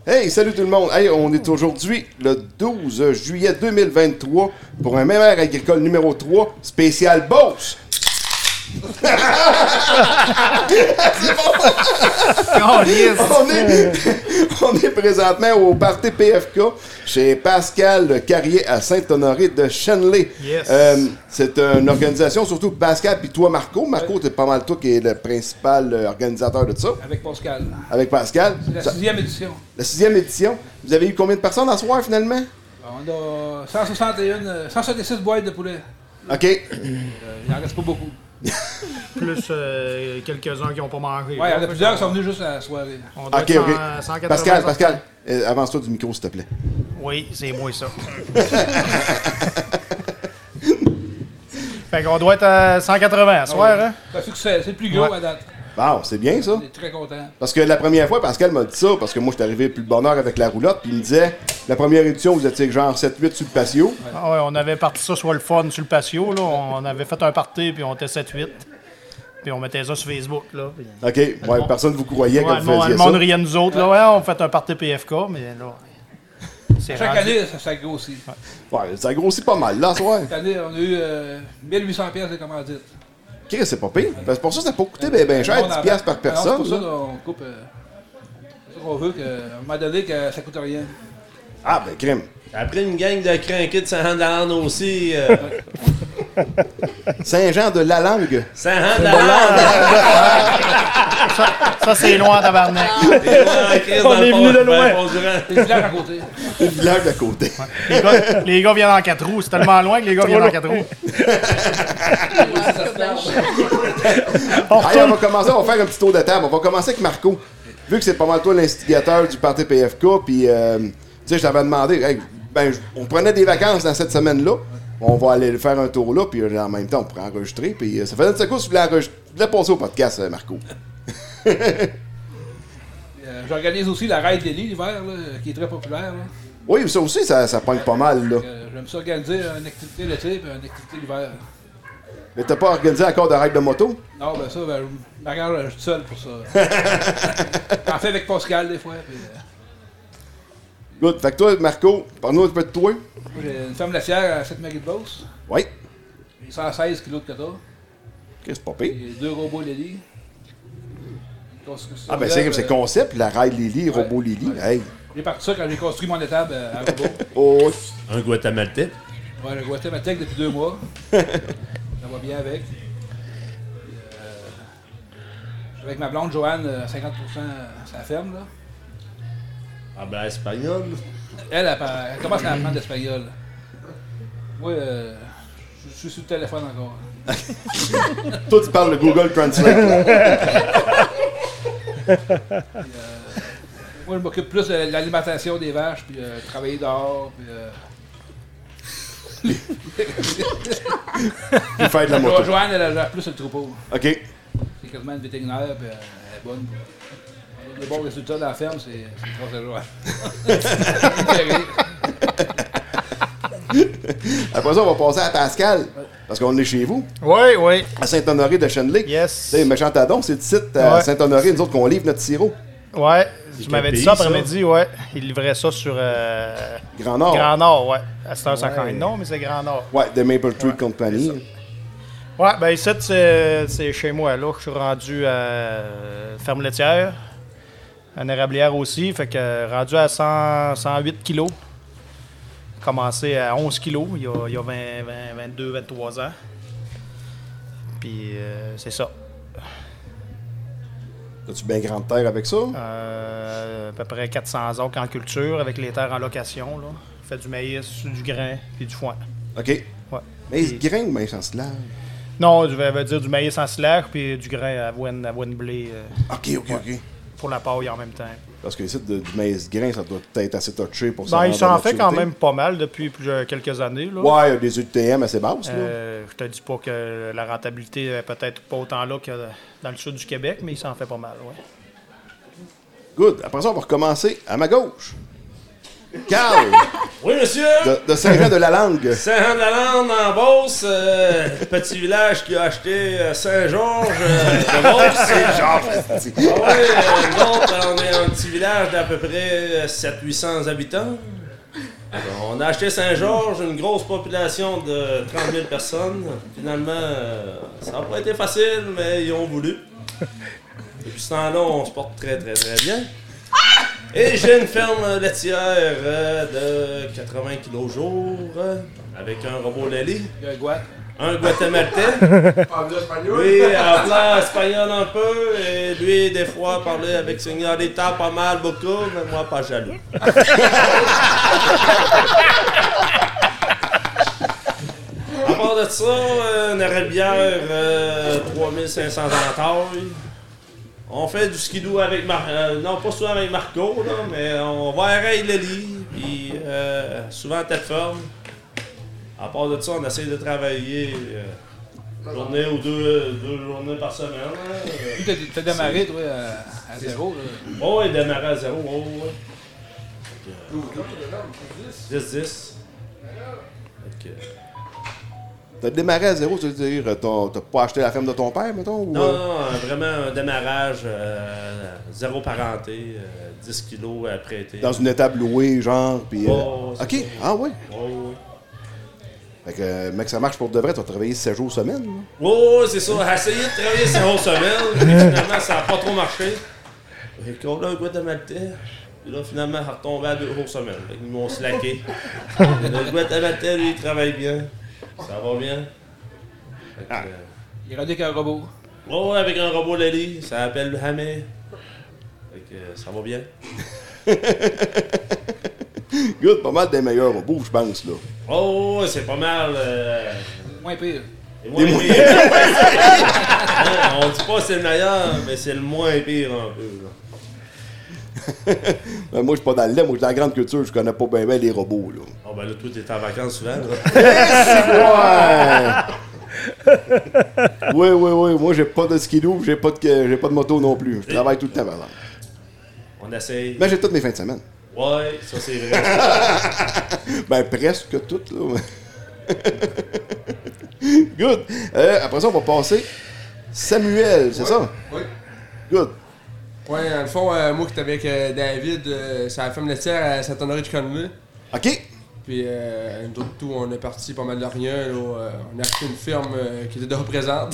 Hey, salut tout le monde! Hey, on est aujourd'hui le 12 juillet 2023 pour un même air agricole numéro 3, spécial Beauce! On est présentement au party PFK chez Pascal Carrier à Saint-Honoré de Chenley. Yes. C'est une organisation, surtout Pascal puis toi Marco. Marco, t'es pas mal toi qui est le principal organisateur de ça. Avec Pascal. Avec Pascal. C'est la 6e édition. La 6e édition. Vous avez eu combien de personnes à soir finalement? On a 166 boîtes de poulet. OK. Il n'en reste pas beaucoup. Plus quelques-uns qui n'ont pas mangé. Ouais, il y en a plusieurs qui sont venus juste à la soirée. On doit OK, être OK. 180. Pascal, avance-toi du micro, s'il te plaît. Oui, c'est moi ça. Fait qu'on doit être à 180 ce soir, hein? C'est un succès. C'est le plus gros Ouais. à date. Bon, c'est bien ça. On est très contents. Parce que la première fois, Pascal m'a dit ça, parce que moi, j'étais arrivé plus de bonheur avec la roulotte, puis il me disait, la première édition, vous étiez genre 7-8 sur le patio. Ah ouais, on avait parti ça sur le fun, sur le patio, là. On avait fait un party, puis on était 7-8. Puis on mettait ça sur Facebook, là. Puis... OK, ouais, personne ne vous croyait quand Ouais, vous faisiez le monde ça. riait de nous autres, là. Ouais, on fait un party PFK, mais là... c'est Chaque rendu- année, ça grossit. Ouais, ça grossit pas mal, là, soir. Cette année, on a eu 1800 pièces de commandites. OK, c'est pas pire. Parce que pour ça, ça peut coûter bien cher, 10 piastres par personne. C'est pour ça là. qu'on coupe. C'est ça qu'on veut, qu'à un moment donné, que ça coûte rien. Ah, ben, crime. Après une gang de crinqués de Saint-Jean-de-Lande aussi. Saint-Jean de la langue. Saint-Jean-de-Lande! Ça, c'est loin, tabarnak. On est venu de loin. C'est le village à côté. Le village d'à côté. Les gars viennent en 4 roues. C'est tellement loin que les gars viennent en 4 roues. Allez, on va commencer, on va faire un petit tour de table. On va commencer avec Marco. Vu que c'est pas mal toi l'instigateur du party PFK, puis tu sais, je t'avais demandé, hey, on prenait des vacances dans cette semaine-là. On va aller faire un tour là, puis en même temps, on pourrait enregistrer. Puis ça faisait une seconde, tu voulais passer au podcast, Marco. J'organise aussi la Ride Daily l'hiver, là, qui est très populaire. Là. Oui, ça aussi, ça pogne pas mal, là. J'aime ça organiser une activité l'été et une activité l'hiver. Mais t'as pas organisé encore de ride de moto? Non, ben ça, je m'arrange, je suis seul pour ça. J'en fais avec Pascal des fois. Puis, Good. Fait que toi, Marco, parle-nous un peu de toi. moi, j'ai une ferme laitière à Sainte-Marie-de-Beauce. Oui. J'ai 116 kilos de quota. OK, c'est pas pire. J'ai 2 robots Lily. Ah, ben c'est concept, la ride Lily, Ouais. robot Lily. Ouais. Hey. J'ai parti ça quand j'ai construit mon étable à robot. Oh, Un guatémaltais. Ouais, le Guatémaltèque depuis 2 mois. Ça va bien avec. Puis, avec ma blonde Joanne, 50% à sa ferme. Là. Ah ben, espagnol. Elle commence à apprendre l'espagnol. Moi, je suis sur le téléphone encore. toi, tu parles de Google Translate. là. Moi, je m'occupe plus de l'alimentation des vaches, puis travailler dehors, puis... Puis faire de la moto. Joanne, elle gère plus le troupeau. OK. C'est quasiment une vétérinaire, puis elle est bonne. Le bon résultat de la ferme, c'est grâce à Joanne. Après ça, on va passer à Pascal. Parce qu'on est chez vous, Oui, oui. à Saint-Honoré de Chenley. Yes. Tu sais, méchant tadon, c'est le site à Ouais. Saint-Honoré, nous autres, qu'on livre notre sirop. Ouais. Tu quel m'avais dit pays, ça ça? après-midi, ouais. Il livrait ça sur Grand Nord. Grand Nord, ouais. À cette heure, ça quand même non, mais c'est Grand Nord. Ouais, de Maple Tree Company. Ouais, ben ici, c'est chez moi, là. Je suis rendu à ferme laitière, en érablière aussi, fait que rendu à 108 kilos. Commencé à 11 kilos il y a 22, 23 ans. Puis c'est ça. As-tu bien grande terre avec ça? À peu près 400 acres en culture avec les terres en location, là. Fait du maïs, du grain, puis du foin. OK. Ouais. Mais il se graine, mais sans slave. Non, je vais dire du maïs en silage, puis du grain avoine blé OK, OK. pour la paille en même temps. Parce que ici, du maïs grain, ça doit être assez touché pour ça. Ben, il s'en fait quand même pas mal depuis quelques années. Là. Ouais, il y a des UTM assez basses, là. Je te dis pas que la rentabilité est peut-être pas autant là que dans le sud du Québec, mais il s'en fait pas mal, ouais. Good. Après ça, on va recommencer à ma gauche. Carl, Oui, monsieur! de Saint-Jean-de-la-Langue. Saint-Jean-de-la-Lande, en Beauce, petit village qui a acheté Saint-Georges de Beauce. Saint-Georges. Ah oui, nous autres, on est un petit village d'à peu près 700-800 habitants. On a acheté Saint-Georges, une grosse population de 30 000 personnes. Finalement, ça n'a pas été facile, mais ils ont voulu. Depuis ce temps-là, on se porte très, très, très bien. Et j'ai une ferme laitière de 80 kg jour, avec un robot Lely, un guatémaltais. Lui, en plan espagnol un peu, et lui, des fois, parlait avec Señorita pas mal, beaucoup, mais moi, pas jaloux. À part de ça, une arabière, 3500 en taille. On fait du skidoo avec non, pas souvent avec Marco, là, mais on va à Lely, puis souvent à tête ferme. À part de ça, on essaie de travailler une journée ou deux journées par semaine. T'as démarré, toi, à zéro, là. Oh, il démarré à zéro, oh, ouais. 10-10. T'as démarré à zéro, tu veux dire, t'as pas acheté la ferme de ton père, mettons? Ou... Non, vraiment un démarrage, zéro parenté, 10 kilos à prêter. Dans une étable louée, genre, puis... Oh, OK, ah oui. Oh, Fait que, mec, ça marche pour de vrai, tu vas travailler 7 jours semaine, là. oh, c'est ça. J'ai essayé de travailler 6 jours semaine, mais finalement, ça n'a pas trop marché. Et qu'on a un guatémaltais. Puis là, finalement, ça retombé à 2 jours semaine. Fait qu'ils m'ont slacké. Le guatémaltais, lui, il travaille bien. Ça va bien. Fait que, Il est rendu avec un robot. oh, avec un robot Lely, ça s'appelle le Hamé. Fait que ça va bien. Good, pas mal des meilleurs robots, je pense, là. Oh, c'est pas mal. Moins pire. C'est moins pire. On dit pas c'est le meilleur, mais c'est le moins pire un peu. Là. Moi, je suis pas dans le lait, moi, je suis dans la grande culture, je connais pas bien les robots, là. Oh, ben là, toi, t'es en vacances souvent. Là. Ouais! Oui. Moi, j'ai pas de skidoo, j'ai pas de moto non plus. Je travaille tout le temps, par exemple. On essaye. Mais j'ai toutes mes fins de semaine. Ouais, ça c'est vrai. Ben, presque toutes, là. Good. Après ça, on va passer Samuel, c'est ça? Oui. Good. Ouais, dans le fond, moi qui étais avec David, c'est la ferme laitière à Saint-Honoré-du-Conley. OK. Puis nous autres, tout, on est parti pas mal de rien. Là, on a acheté une ferme qui était de représente.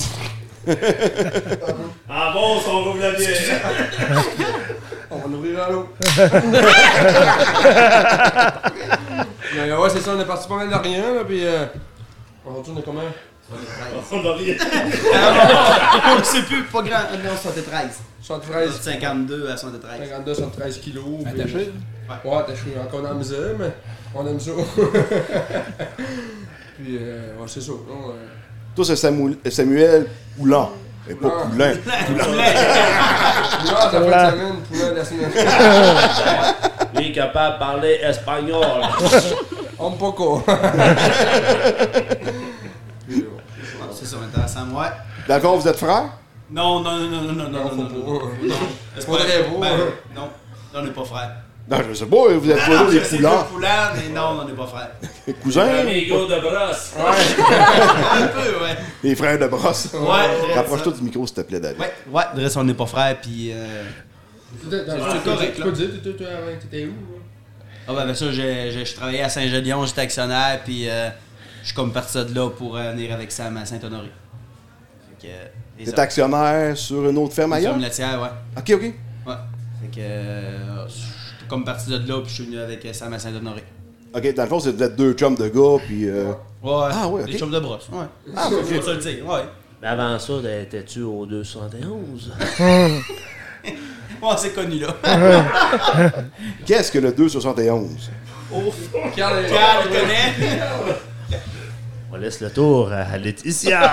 Ah bon, on rouvre la bière. On va l'ouvrir à l'eau. Mais ouais, c'est ça, on est parti pas mal de rien. Là, puis aujourd'hui, on est combien? On a rien. On ne sait plus, pas grand. Non, 73. 73. 52 à 73. 52, 73 kilos. puis- Attaché? Ouais, attaché encore dans la misère, mais on aime ça. Puis, ouais, c'est ça. Non, Toi, c'est Samuel Poulin. Et pas Poulin. Poulard de la fin de semaine, Poulard de la semaine. Lui est capable de parler espagnol. On me pas quoi. C'est ça, intéressant. Ouais. Dans le fond, vous êtes frères? Non. C'est pas très beau. Ben, non, on n'est pas frères. Non, je sais pas, vous êtes pas des C'est Poulins. Poulard, mais non, on n'est pas frères. Les cousins? Amigo de brosse. Un peu, ouais. Les frères de brosse. Ouais, Rapproche-toi du micro, s'il te plaît, David. Ouais, de reste, on n'est pas frères, puis. C'est correct, Tu peux dire, t'étais où? Ah, ben, ça, je travaillais à Saint-Gédéon, j'étais actionnaire, puis je suis comme parti de là pour venir avec Sam à Saint-Honoré. T'es actionnaire sur une autre ferme ailleurs? Ferme laitière, ouais. OK. Ouais. Fait que je suis comme parti de là, puis je suis venu avec Sam à Saint-Honoré. OK, dans le fond, vous êtes deux chums de gars, puis... Ouais. Ah, ouais, ok. Des chums de brosse, ouais. Ah, Faut se le dire, ouais. Mais avant ça, étais-tu au 271? Ouais, c'est connu, là. Qu'est-ce que le 271? Carl, Carl, il connaît. On laisse le tour à Laetitia.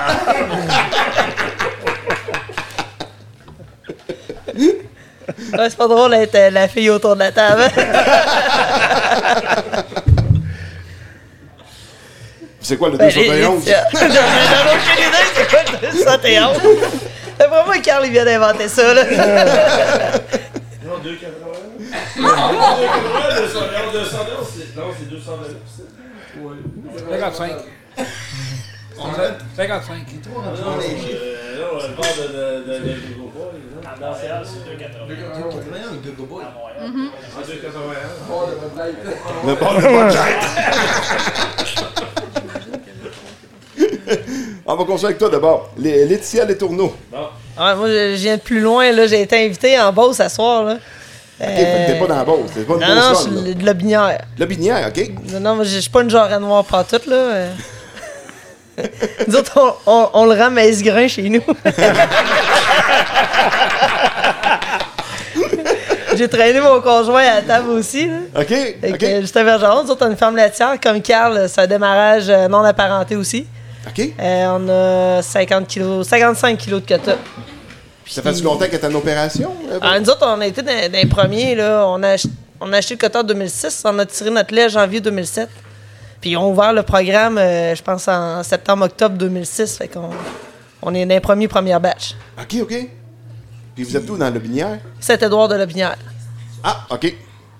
Ouais, c'est pas drôle d'être la fille autour de la table. C'est quoi le Ben, 271? J'en ai aucune idée, c'est quoi le 271? D'après moi, Carl, il vient d'inventer ça, là. Non, 281. Non, c'est 229. 55. 55. Non, le bord de Gogo Boy. Dans CA, c'est 2,80. Le Gogo Boy. C'est 2,81. Le bord de Bud Light. On va continuer avec toi d'abord. Laetitia Les Tourneaux. Ouais, moi, je viens de plus loin. Là. J'ai été invité en Beauce ce soir. Là. OK, fait que t'es pas dans la Beauce. T'es pas une Non, Beauce je là. suis de la Binière. La Binière, OK. Non, moi, je suis pas une genre noire partout, là. Nous autres, on le rend maïs-grain chez nous. J'ai traîné mon conjoint à la table aussi, là. OK, Fait OK. que, juste à Bergeron, nous autres, on a une ferme laitière. Comme Carl, c'est un démarrage non apparenté aussi. OK. On a 55 kilos de quota. Ça fait-tu longtemps qu'elle est en opération? Nous autres, on a été dans les premiers, là. On a acheté le quota en 2006. On a tiré notre lait en janvier 2007. Puis on a ouvert le programme, je pense, en septembre-octobre 2006. Fait qu'on est dans les premières batch. OK, OK. Puis vous êtes où dans la Binière? Saint-Édouard de la Binière. Ah, OK.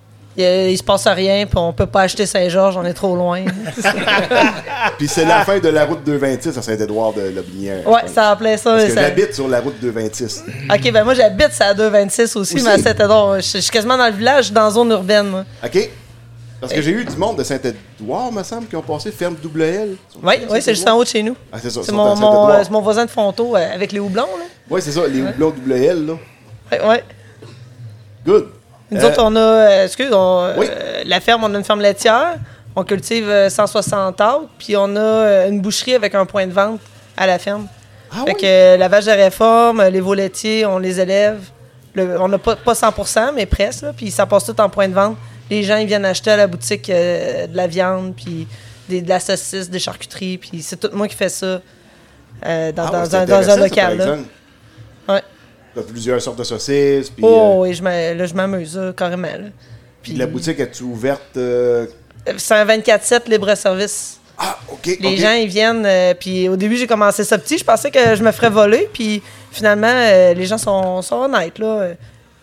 Il se passe rien, puis on peut pas acheter Saint-Georges, on est trop loin. Puis c'est la fin de la route 226 à Saint-Édouard de la Binière. Ouais, ça appelait ça. Parce que ça... j'habite sur la route 226. OK, ben moi, j'habite sur la 226 aussi, mais à Saint-Édouard. Je suis quasiment dans le village, dans la zone urbaine, moi. OK. Parce que j'ai eu du monde de Saint-Édouard, me semble, qui ont passé ferme double L. Oui, c'est juste en haut de chez nous. Ah, c'est ça. C'est mon voisin de Fonto avec les houblons, là. Oui, c'est ça, les houblons double L, là. Ouais. Good. Nous autres, on a, Oui. la ferme, on a une ferme laitière. On cultive 160 arbres, puis on a une boucherie avec un point de vente à la ferme. Ah Fait oui? que la vache de réforme, les veaux laitiers, on les élève. On n'a pas 100%, mais presque, là, puis ça passe tout en point de vente. Les gens, ils viennent acheter à la boutique de la viande, puis de la saucisse, des charcuteries, puis c'est tout moi qui fais ça dans un local. Là. Ouais. Il y a plusieurs sortes de saucisses. Puis, Oui, je m'amuse carrément. Là. Puis la boutique, est-tu ouverte? C'est un 24/7 libre-service. Ah, OK. Les gens, ils viennent. Puis au début, j'ai commencé ça petit. Je pensais que je me ferais voler. Puis finalement, les gens sont honnêtes. Là.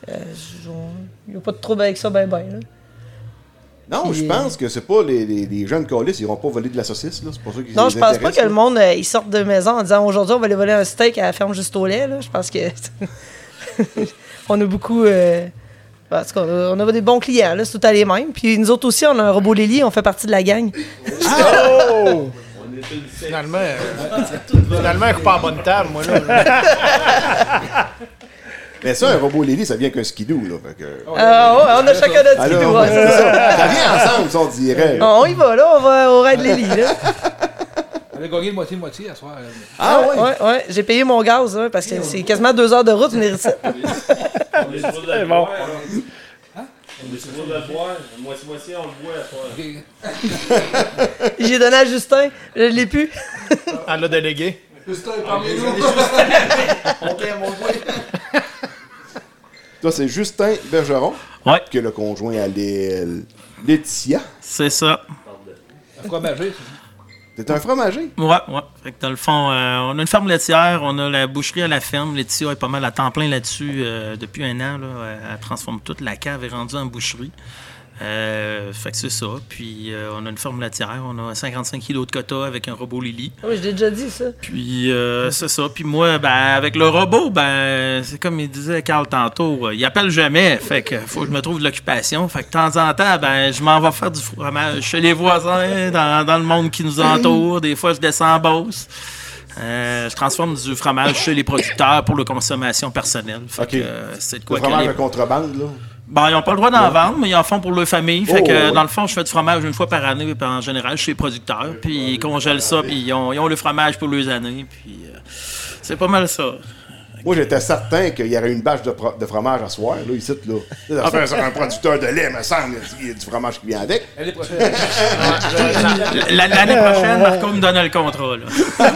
Il n'y a pas de trouble avec ça, ben. Là. Non, Puis, je pense que c'est pas les jeunes colis, ils n'iront pas voler de la saucisse. Là. C'est pas ça qui Non, les je pense pas intéresse, que là. le monde ils sortent de maison en disant aujourd'hui, on va aller voler un steak à la ferme juste au lait. Là. Je pense que. On a beaucoup. Parce qu'on a des bons clients, là, c'est tout à les mêmes. Puis nous autres aussi, on a un robot Lily, on fait partie de la gang. Oh! Finalement, je suis pas en bonne table, moi, là. Mais ça, un robot Lily, ça vient qu'un skidoo. Là, fait que... Ouais, on a chacun notre skidoo. Alors, c'est ça. Ça vient ensemble, ça, on dirait. On y va, là, on va au raid Lily. Là. On a gagné moitié-moitié à soir. Ah ouais? Ouais, j'ai payé mon gaz, hein, parce que c'est quasiment 2 heures de route venir ici. On est supposé le bon. boire. On est supposé le boire. Moitié-moitié, on le boit à soir. J'ai donné à Justin, je l'ai plus. Elle l'a délégué. Justin est parmi nous. Toi, c'est Justin Bergeron, Ouais, qui est le conjoint à Laetitia. c'est ça. Un fromager, T'es un fromager? Ouais. Fait que dans le fond, on a une ferme laitière, on a la boucherie à la ferme. Laetitia est pas mal à temps plein là-dessus depuis 1 an. Là, elle transforme toute la cave, est rendue en boucherie. Fait que c'est ça. Puis on a une ferme laitière, on a 55 kilos de quota avec un robot Lily. Oui, je l'ai déjà dit, ça. Puis c'est ça. Puis moi, avec le robot, c'est comme il disait Carl tantôt, il appelle jamais. Fait que faut que je me trouve de l'occupation. Fait que de temps en temps, je m'en vais faire du fromage chez les voisins, dans le monde qui nous entoure. Des fois, je descends en Beauce. Je transforme du fromage chez les producteurs pour la consommation personnelle. Fait que c'est de quoi Le fromage que de contrebande, là. ils n'ont pas le droit d'en vendre, mais ils en font pour leur famille. Fait que, dans le fond, je fais du fromage 1 fois par année, puis en général, chez les producteurs. Puis ils congèlent ça, puis ils ont le fromage pour leurs années. Puis c'est pas mal ça. Moi, j'étais certain qu'il y aurait une bâche de fromage à soir, là, ici, là. Enfin, c'est un producteur de lait, me semble. Il y a du fromage qui vient avec. l'année prochaine. L'année prochaine, Marco me donne le contrat. Là.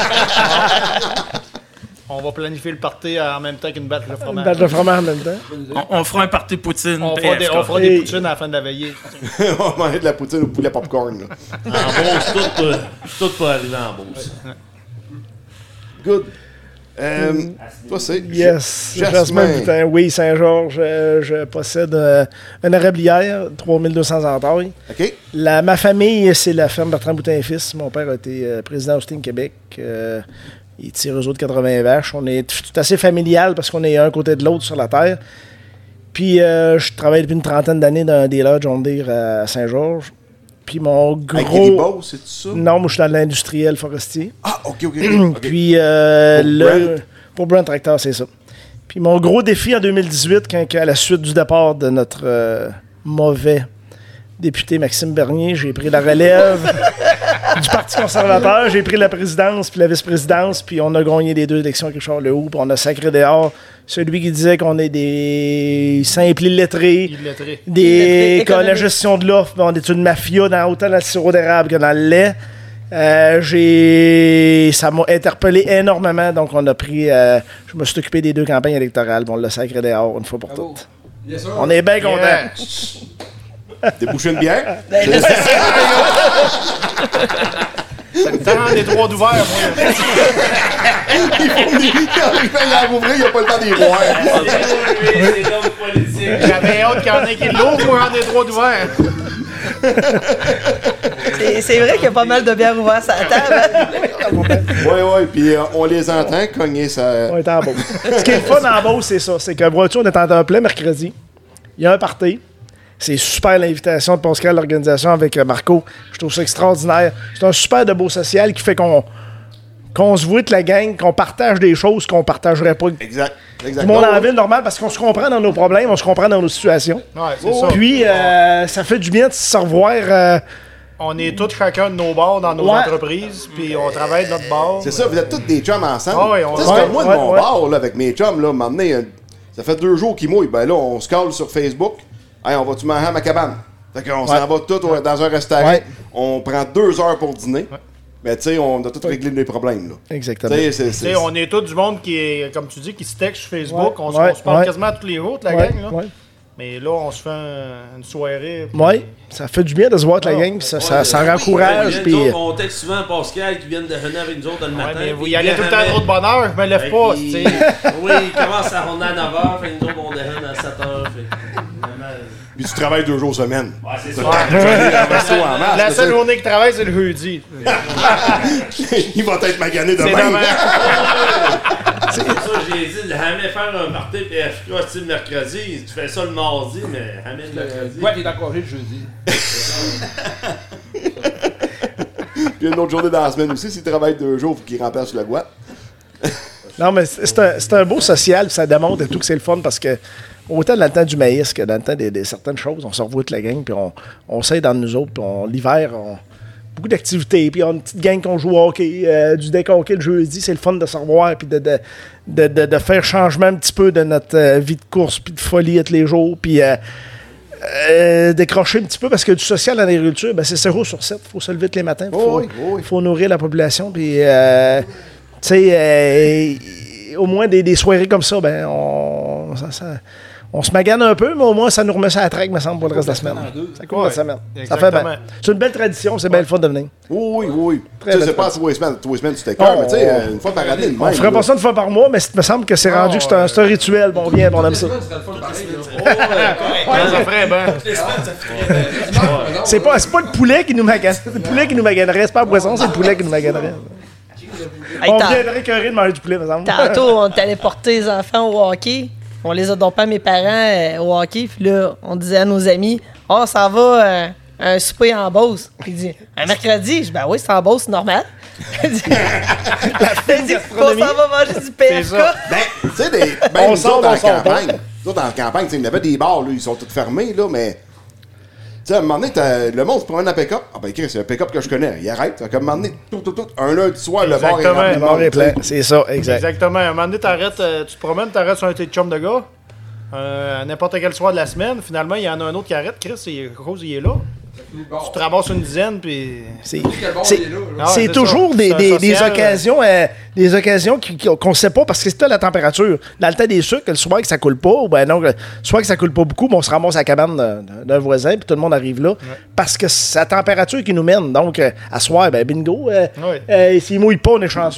On va planifier le party en même temps qu'une battre de fromage. Une batte de fromage en même temps. On fera un party poutine. On PFK. fera des poutines à la fin de la veillée. On va manger de la poutine au poulet popcorn, là. En Beauce, tout peut arriver en Beauce. Good. Toi, c'est Yes, Jasmin. Jasmin Boutin. Oui, Saint-Georges. Je possède une érablière, 3200 entailles. OK. Ma famille, c'est la ferme Bertrand Boutin et Fils. Mon père a été président d'Austin Québec. Il tire eux autres 80 vaches. On est tout assez familial parce qu'on est un côté de l'autre sur la terre. Puis, je travaille depuis une trentaine d'années dans un dealer John Deere à Saint-Georges. Puis, mon gros... Avec les Beaux, c'est ça? Non, moi, je suis dans l'industriel forestier. Ah, OK. Puis, pour Brent Tractor, c'est ça. Puis, mon gros défi en 2018, à la suite du départ de notre mauvais député Maxime Bernier, j'ai pris la relève du Parti conservateur, j'ai pris la présidence puis la vice-présidence, puis on a gagné les 2 élections avec Richard Lehoux, puis on a sacré dehors celui qui disait qu'on est des simples illettrés, la gestion de l'offre, on est une mafia autant dans le sirop d'érable que dans le lait. Ça m'a interpellé énormément, donc on a pris... je me suis occupé des 2 campagnes électorales, on l'a sacré dehors une fois pour toutes. Yes, sir. On est bien contents. T'es bouché une bière? Ça me tend des droits d'ouvert, moi. Il a ouvrir, il n'a pas le temps d'y voir. C'est l'homme politique. J'avais hâte qu'il y en ait qui l'ouvre pour rendre des droits d'ouvert. C'est vrai qu'il y a pas mal de bières ouvertes à la table. Oui, puis on les entend cogner ça. On est en Beauce. Ce qui est le fun en Beauce, c'est ça. C'est que voiture, on est en temps plein mercredi. Il y a un party. C'est super l'invitation de Pascal, l'organisation avec Marco. Je trouve ça extraordinaire. C'est un super de beau social qui fait qu'on se voit de la gang, qu'on partage des choses qu'on partagerait pas. Exact. Tout le monde en ville, normal, parce qu'on se comprend dans nos problèmes, on se comprend dans nos situations. Ouais, c'est ça. Puis, ça fait du bien de se revoir. On est tous chacun de nos bars dans nos entreprises, puis on travaille de notre bar. C'est ça, vous êtes tous des chums ensemble. Ah oui, on- Tu sais, c'est comme moi de mon bar, là, avec mes chums, là, m'emmener, ça fait 2 jours qu'ils mouillent. Ben là, on se cale sur Facebook. Hey, on va-tu manger à ma cabane? Fait qu'on s'en va tous dans un restaurant. Ouais. On prend 2 heures pour dîner. Mais tu sais, on a tout réglé les problèmes, là. Exactement. Tu sais, Tu sais, on est tous du monde qui est, comme tu dis, qui se texte sur Facebook. Ouais, On se parle ouais. quasiment tous les jours, la Ouais, gang. Là. ouais. Mais là, on se fait une soirée. puis- Oui, ça fait du bien de se voir avec la gang, puis ça rencourage. Puis... On texte souvent à Pascal qui vient de déjeuner avec nous autres le matin. Ouais, mais vous puis y allez il tout le vient temps trop de bonne heure, je me lève pas. tu sais. Oui, il commence à ronde à 9h, fait que nous autres, on déjeune à 7h. Puis tu travailles 2 jours semaine. Ouais, c'est ça. La seule journée qu'il travaille, c'est le jeudi. Il va être magané C'est demain. dommage. C'est pour ça que j'ai dit, jamais faire un party PFK style mercredi. Tu fais ça le mardi, mais jamais le mercredi. Ouais, t'es encore le jeudi. Puis une autre journée dans la semaine aussi. S'il travaille 2 jours, il faut qu'il remplace le guat. Non, mais c'est un beau social, puis ça démontre et tout que c'est le fun parce que autant dans le temps du maïs que dans le temps des certaines choses, on se revoit toute la gang, puis on s'aide dans nous autres, puis l'hiver, beaucoup d'activités, puis on a une petite gang qu'on joue au hockey, du deck hockey le jeudi, c'est le fun de se revoir, puis de faire changement un petit peu de notre vie de course, puis de folie tous les jours, puis décrocher un petit peu, parce que du social en agriculture, ben c'est 0 sur 7, il faut se lever tous les matins, il faut nourrir la population, puis tu sais, au moins des soirées comme ça, ben on se magane un peu, mais au moins ça nous remet ça à la traque, me semble, pour le reste de la semaine. Ça court la semaine. Ça fait bien. C'est une belle tradition, c'est bien le fun de venir. Oui. Très Tu sais, belle c'est pas tous les semaines tu t'écœures, mais tu sais, une fois par année, On ferait pas ça une fois par mois, mais il me semble que c'est rendu que c'est un rituel. Bon, on vient, on aime ça. Ça ferait bien. C'est pas le poulet qui nous magane. C'est le poulet qui nous maganerait. C'est pas la poisson, c'est le poulet qui nous maganerait. Hey, On viendrait écœurer de manger du poulet, me semble. Tantôt, on est allé porter les enfants au hockey. On les a dompés à mes parents au hockey. Puis là, on disait à nos amis, « Oh, ça va un souper en Beauce. » Puis il dit, « Un mercredi? » Je dis, « Ben oui, c'est en Beauce, c'est normal. » Il dit, « On s'en va manger du PFK. » Ben, tu sais, nous autres dans la campagne, tu sais, il y avait des bars, là, ils sont tous fermés, là, mais... Tu sais, à un moment donné, le monde se promène en pick-up. Ah ben, Chris, c'est un pick-up que je connais. Il arrête. Fait qu'à un moment donné, un lundi soir, le bar est rempli. Le bar est plein. C'est ça, exact. Exactement. À un moment donné, tu te promènes, t'arrêtes sur un thé de chum de gars. N'importe quel soir de la semaine. Finalement, il y en a un autre qui arrête. Chris, Rose, il est là. Tu te ramasses une dizaine, puis... C'est toujours des occasions qu'on ne sait pas parce que c'est la température. Dans le temps des sucres, le soir que ça coule pas, ou ben non, soit que ça coule pas beaucoup, mais on se ramasse à la cabane d'un voisin, puis tout le monde arrive là. Parce que c'est la température qui nous mène. Donc, à soir, ben bingo. S'il mouille pas, on est chanceux.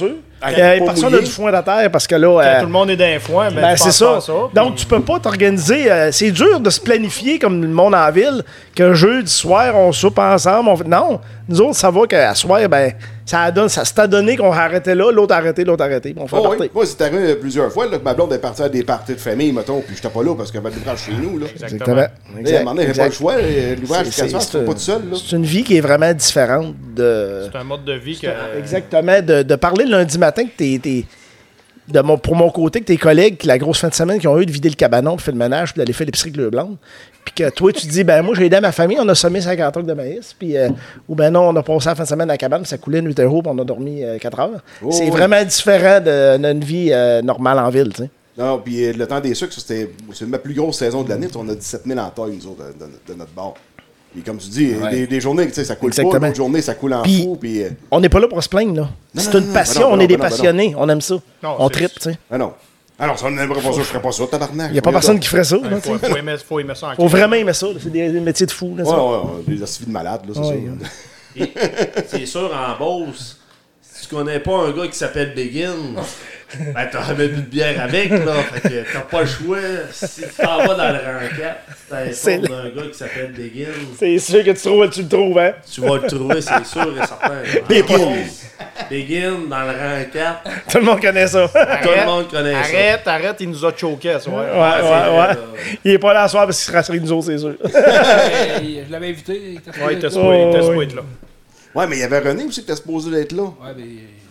Personne n'a du foin à terre parce que là. Quand tout le monde est d'un foin, Ben, tu c'est penses ça. pas à ça. Donc, tu peux pas t'organiser. C'est dur de se planifier comme le monde en ville, qu'un jeudi soir, on soupe ensemble. Non, nous autres, ça va qu'à soir, ben, ça s'est donné qu'on arrêtait là, l'autre arrêté, puis on fait partir. Oui. Moi, c'est arrivé plusieurs fois là, que ma blonde est partie à des parties de famille, mettons, puis j'étais pas là parce qu'elle avait de l'ouvrage chez nous. Là. Exactement. À un moment donné, j'avais pas le choix. L'ouvrage jusqu'à ça, c'est pas tout seul. Là. C'est une vie qui est vraiment différente de. C'est un mode de vie que. Exactement. De parler le lundi matin que pour mon côté, que tes collègues, la grosse fin de semaine, qui ont eu de vider le cabanon, puis faire le ménage, puis d'aller faire l'épicerie avec le blanc, puis que toi, tu te dis, ben moi, j'ai aidé à ma famille, on a sommé 50 trucs de maïs, puis ou ben non, on a passé la fin de semaine à la cabane, puis ça coulait 8 euros, puis on a dormi 4 heures. C'est vraiment différent d'une vie normale en ville, tu sais. Non, puis le temps des sucres, c'est ma plus grosse saison de l'année. On a 17 000 en taille, nous autres, de notre bar. Puis comme tu dis, des journées, tu sais, ça coule pas, d'autres journées, ça coule en fou. Puis on n'est pas là pour se plaindre, là. C'est une passion, on est des passionnés, on aime ça. Non, on trippe, tu sais. Ah non. Alors, si on n'aimerait pas ça, je ferais pas ça, tabarnak. Il n'y a pas personne qui ferait ça, là, tu sais. Faut aimer ça en Faut vraiment aimer ça, c'est des métiers de fous, là, ça. Ouais, des acides de malades, là, c'est ça. Et c'est sûr, en Beauce, si tu connais pas un gars qui s'appelle Begin, ben t'as jamais bu de bière avec, là. Fait que t'as pas le choix. Si tu t'en vas dans le rang 4, t'as un d'un gars qui s'appelle Begin. C'est sûr que tu le trouves, hein? Tu vas le trouver, c'est sûr et certain. Begin dans le rang 4. Tout le monde connaît ça. Tout le monde connaît ça. Arrête, il nous a choqué à soir. Ouais. Il est pas là à soir parce qu'il se rassurait nous autres, c'est sûr. Je l'avais invité. Ouais, il était supposé être là. Ouais, mais il y avait René aussi qui était supposé d'être là. Ouais, mais.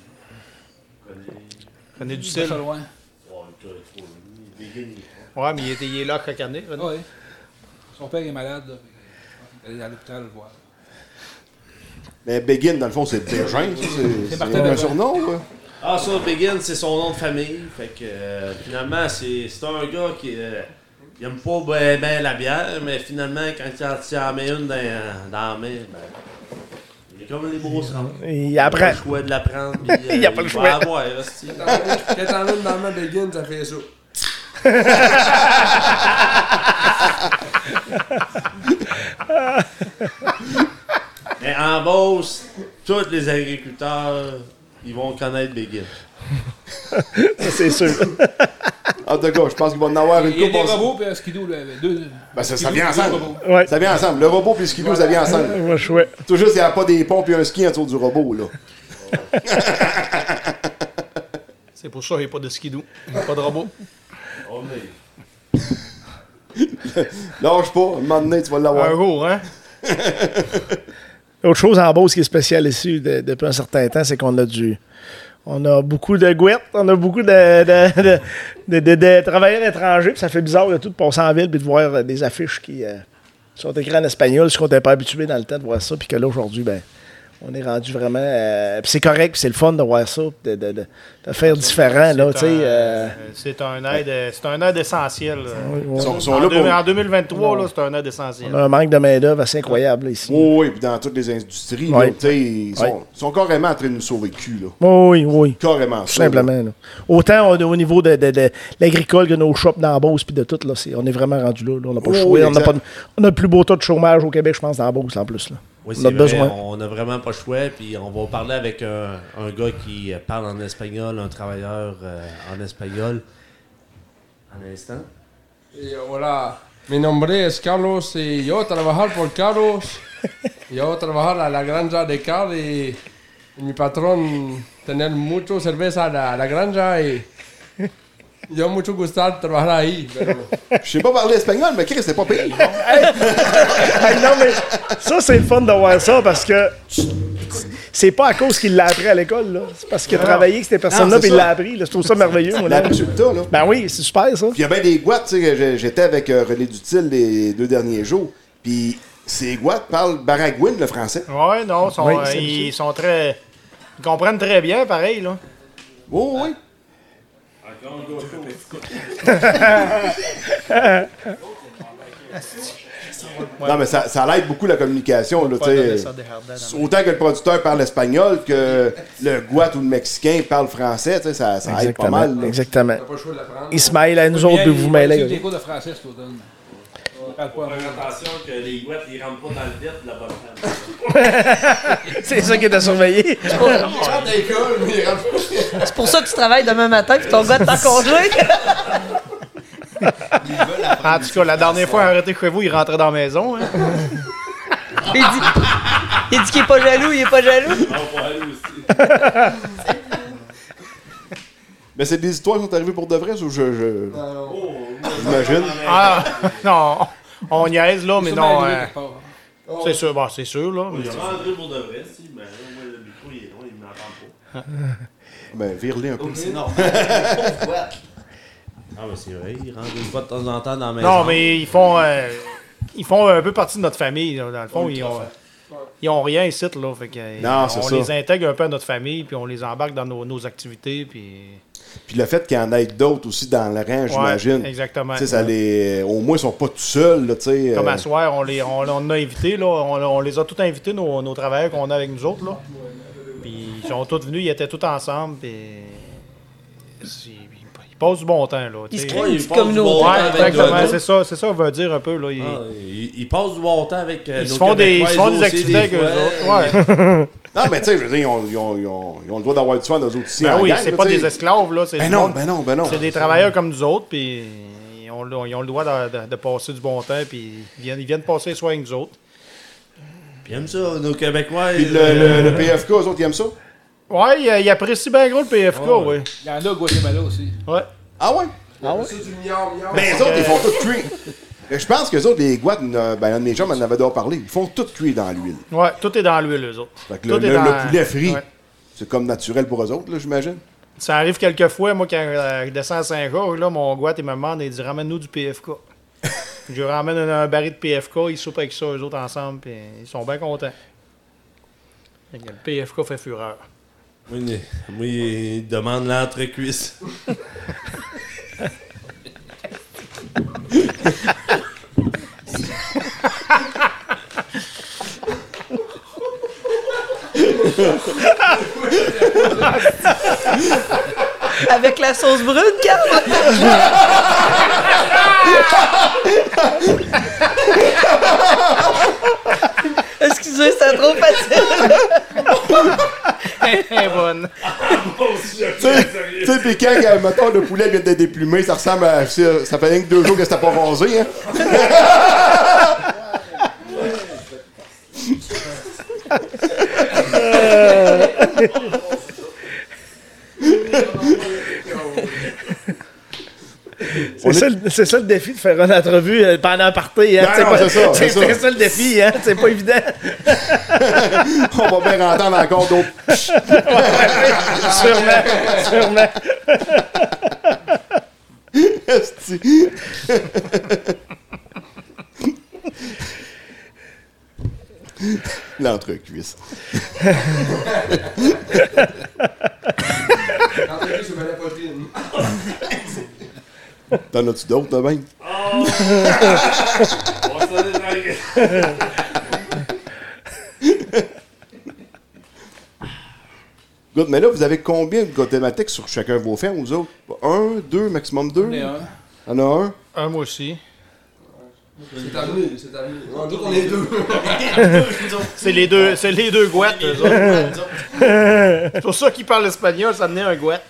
René Ducel. Pas loin. Ouais, mais il est là chaque année, René. Ouais. Son père est malade, là. Il est allé à l'hôpital le voir. Mais Begin, dans le fond, c'est Bégin. C'est un surnom, quoi. Ah, ça, Begin, c'est son nom de famille. Fait que finalement, c'est un gars qui il aime pas ben la bière, mais finalement, quand il en met une dans la main, ben, il est comme les beaux sens. Il apprend. Il a pas le choix de la prendre. Il n'y a pas le choix. Quand t'en as une dans le main Begin, ça fait ça. Mais en Beauce, tous les agriculteurs, ils vont connaître Begin. C'est sûr. En tout cas, je pense qu'il va en avoir une Il y a des coupe. robots et un skidoo, là. Deux. Ben, ça vient ensemble. Ouais. Ça vient ensemble. Le robot et le skidoo, ça vient ensemble. Moi, chouette. Tout juste, il n'y a pas des pompes et un ski autour du robot, là. C'est pour ça qu'il n'y a pas de skidoo. Pas de robot. Lâche pas, un moment donné, tu vas Un l'avoir. jour, hein? Autre chose en Beauce qui est spéciale ici depuis un certain temps, c'est qu'on a on a beaucoup de gouettes, on a beaucoup de travailleurs étrangers, puis ça fait bizarre de tout de passer en ville et de voir des affiches qui sont écrites en espagnol, ce qu'on n'était pas habitué dans le temps de voir ça, puis que là, aujourd'hui, ben, on est rendu vraiment... puis c'est correct, puis c'est le fun de voir ça, de faire différent, là, tu sais... C'est un aide essentiel. là En 2023, là, c'est un aide essentiel. On a un manque de main-d'œuvre assez incroyable, là, ici. Oui, puis dans toutes les industries, Ouais. là, tu sais, ils sont carrément en train de nous sauver le cul, là. Oui. Carrément Tout ça. simplement. Là. Autant au niveau de l'agricole que nos shops dans la Beauce puis de tout, là, on est vraiment rendu là. On n'a pas le choix. oui, On a le plus beau taux de chômage au Québec, je pense, dans la Beauce en plus. Là. Oui, On c'est a vrai, besoin. on n'a vraiment pas le choix. Puis on va parler avec un gars qui parle en espagnol, un travailleur en espagnol. Un instant. Y hola, mi nombre es Carlos y yo trabajar por Carlos. Yo trabajar a la granja de Carl y mi patrón tener mucho cerveza a la granja y yo mucho gustar trabajar ahí. Pero... Je sais pas parler espagnol, mais Chris, c'est pas pire. Hey, non, mais ça, c'est le fun de voir ça parce que c'est pas à cause qu'il l'a appris à l'école. Là. C'est parce qu'il a travaillé avec ces personnes-là et il l'a appris. Là. Je trouve ça merveilleux. Moi, Il là. a appris sur le tas, là. Ben oui, c'est super ça. Puis il y a bien des gouattes, tu sais, j'étais avec René Dutil les 2 derniers jours, puis ces gouattes parlent baragouine, le français. Ouais, non, Oui, ils sont très. Ils comprennent très bien, pareil, là. Oh, oui. Non, mais ça l'aide beaucoup la communication, là, tu sais. Autant que le producteur parle espagnol, que le Gouat ou le Mexicain parle français, tu sais, ça aide pas mal. Là. Exactement. T'as pas le choix de la prendre. Il se mêle à nous autres de vous Il mêler. des cours de français cet automne. Parle pas en Faire mots. attention que les gouettes, ils rentrent pas dans le vide de la bonne femme. C'est ça qui est à surveiller. Il rentre à l'école, mais il rentre pas. C'est pour ça que tu travailles demain matin puis ton gars est en congé. En tout cas, la dernière fois, arrêté chez vous, il rentrait dans la maison. Hein. Il dit qu'il est pas jaloux, il est pas jaloux. On va aller aussi. Mais c'est des histoires qui sont arrivées pour de vrai, ou j'imagine. Ah, non, on niaise là, mais Sûrement non. arrivé quelque part. C'est sûr, bon, c'est sûr, là. mais Il est rentré pour de vrai, si. Mais moi, le micro, il est long, il m'entend pas. Ben, vire-les un peu. C'est normal. Pauvre boîte. Ah, mais c'est vrai, il rentre une fois de temps en temps dans la maison. Non, mais ils font un peu partie de notre famille. Là. Dans le fond, ils ont rien ici, là. Fait que, Non, c'est on ça. les intègre un peu à notre famille, puis on les embarque dans nos activités, puis... Puis le fait qu'il y en ait d'autres aussi dans le rang, j'imagine. Ouais, exactement. Tu sais, ça les... Au moins, ils sont pas tout seuls, là, tu sais. Comme à soir, on a invité, là. On les a tous invités, nos travailleurs qu'on a avec nous autres, là. Puis ils sont tous venus, ils étaient tous ensemble, puis... Ils passent du bon temps, là. Ils se tu sais. créent Ouais, une ils petite passent du communauté. bon temps Ouais, avec exactement, nous c'est ça. C'est ça qu'on veut dire un peu, là. Ils passent du bon temps avec Ils nos se font des Québécois aussi, activités avec eux fois. autres. Ouais. Non, mais tu sais, je veux dire, ils ont le droit d'avoir du fun dans autres aussi. Ben en oui, gang, c'est là, pas tu sais. des esclaves, là. C'est Ben du non, monde- ben non. C'est des travailleurs comme nous autres, puis ils ont le droit de passer du bon temps, puis ils viennent passer les soirs avec nous autres. Puis ils aiment ça, nos Québécois. Puis le PFK, eux autres, ils aiment ça? Ouais, ils apprécient bien gros le PFK, oui. Il y en a au Guatemala aussi. Ouais. Ah ouais? C'est du miam-miam. Ben, les autres, ils font tout cuire. Je pense que les autres, les Guates, ben, un de mes chums en avait déjà parlé. Ils font tout cuire dans l'huile. Ouais, tout est dans l'huile, eux autres. Fait que Tout est le dans- poulet frit, Ouais. c'est comme naturel pour eux autres, là, j'imagine. Ça arrive quelques fois, moi, quand je descends à Saint-Georges, là, mon gouette, il me demande, il dit, ramène-nous du PFK. Je lui ramène un baril de PFK, ils soupent avec ça, eux autres, ensemble, puis ils sont bien contents. Fait que le PFK fait fureur. Moi, il demande l'entrecuisse. Avec la sauce brune, Carl. Excusez, c'est trop facile. Elle est bonne. Tu sais, pis quand, mettons, le poulet vient d'être déplumé, ça ressemble à... Ça fait rien que 2 jours que c'était pas rasé, hein. C'est ça le défi de faire une entrevue pendant un party. Hein? Non, c'est ça, c'est C'est ça. ça le défi, hein? C'est pas évident. On va bien entendre encore d'autres... Sûrement. Esti. L'entrecuisse. L'entreprise, c'est la poitrine. T'en as-tu d'autres, de même? On va se détraquer. Good, mais là, vous avez combien de gars thématiques sur chacun de vos fermes, vous autres? 1, 2, maximum 2? On est un. Il y en a un? Un, moi aussi. C'est amené. On dit qu'on est 2. C'est les deux gouettes, eux autres. C'est pour ça qu'ils parlent espagnol, ça tenait un gouette.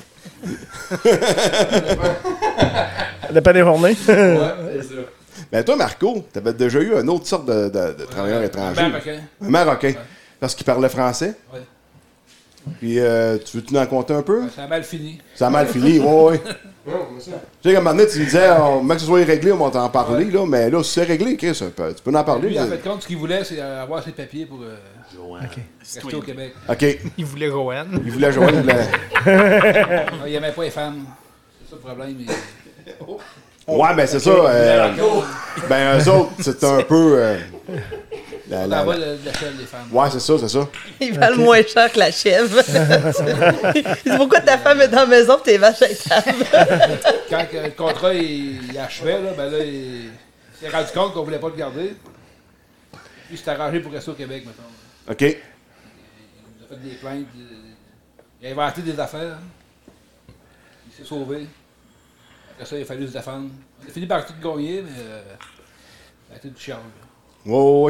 Ça dépend des journées. Ouais, c'est ça. Ben toi, Marco, t'avais déjà eu une autre sorte de travailleur étranger. Ben, ok. Un Marocain. Parce qu'il parlait français. Ouais. Puis, tu veux-tu en compter un peu? Ça a mal fini. Ça a mal fini, ouais. Non, mais ça. Tu sais, comme un moment donné, tu me disais, même que ce soit réglé, on va t'en parler, là. Mais là, si c'est réglé, Chris, tu peux en parler. Lui, en là. fait, compte, ce qu'il voulait, c'est avoir ses papiers pour rester au Québec. OK. Ils voulaient Rowan. Il voulait joindre la... Il n'aimait pas les femmes. C'est ça le problème. Ouais, ben c'est ça. Ben eux autres, c'est un peu... On la- envoie l'échelle des femmes. Ouais, c'est ça. Ils valent moins cher que la chèvre. Il dit pourquoi ta femme est dans la maison et tes vaches à table. Quand le contrat il achevait, là, ben là, il s'est rendu compte qu'on voulait pas le garder. Puis il s'est arrangé pour rester au Québec, mettons. OK. Il a fait des plaintes. Il a inventé des affaires. Il s'est sauvé. Après ça, il a fallu se défendre. On a fini par tout gagner, mais Ça a été du charme. Oui.